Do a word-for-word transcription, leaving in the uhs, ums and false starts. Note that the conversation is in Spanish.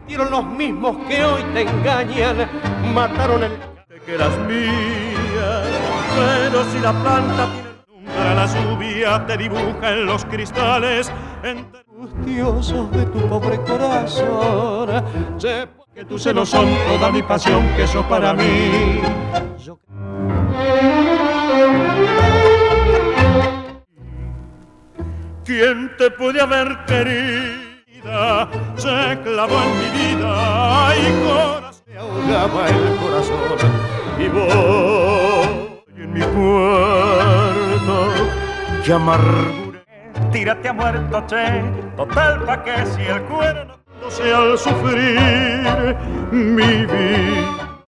Dieron los mismos que hoy te engañan, mataron el que eras mía, pero si la planta tiene para la lluvia te dibuja en los cristales angustiosos de tu pobre corazón. Sé que tus celos son toda mi pasión, que sos para mí. Yo... ¿Quién te puede haber querido? Se clavó en mi vida y corazón me ahogaba el corazón. Y voy en mi cuarto, que amargura. Tírate a muerto, che, total pa' que si el cuerno no sea al sufrir mi vida.